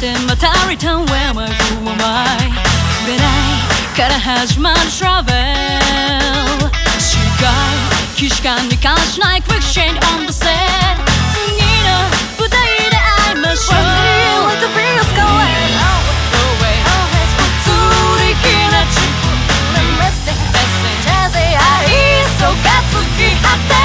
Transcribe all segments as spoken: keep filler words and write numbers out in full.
てまたリターン Where my fool am I 触れないから始まる Travel 視界既視感に関しない Quick change on the set 次の舞台で会いましょう Let the beats go away普通にきなちメッセージなぜ愛想がつき合って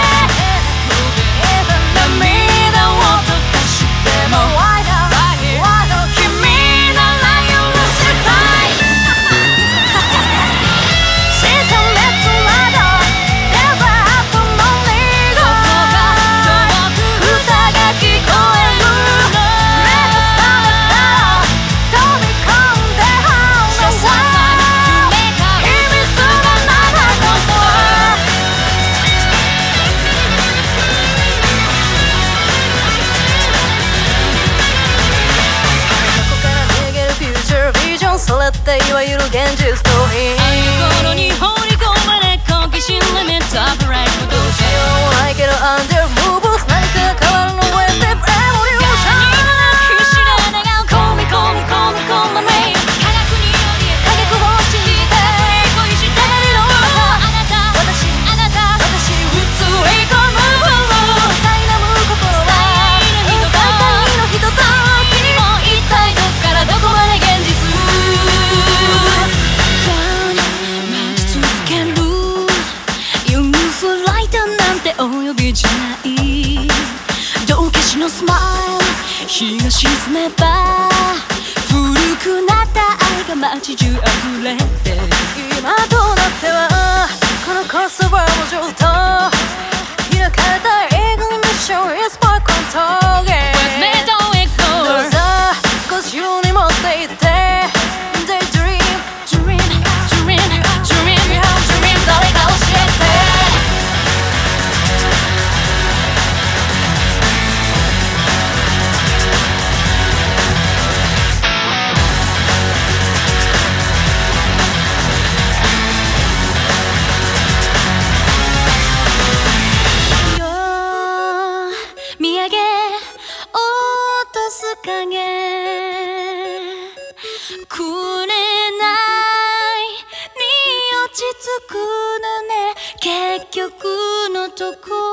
涙を溶かしても Why not Why not 君なら許したい下熱などデザートのリード歌が聞こえる目が覚めたら飛び込んで How the world 秘密が長くそれっていわゆる現実逃避心に放り込まれ好奇心リミットアップライトどうしようもないけど Under moves 何か変わるの Way step revolution 必死で願う Call me call me call me call my name 科学により科学を信じて恋してるのあなた私あなた私普通に込む苛む心は最大の人と君も一体どっからどこまで現実お呼びじゃない道化師のスマイル日が沈めば古くなった愛が街中溢れて今となってはこのコスバーの上と開かれた映画にミッション is my control yeah With me don't ignore どうぞご自由に持っていって Daydream Dream Dream Dream Dream 誰か教えて影くれないに落ち着くのね結局のとこ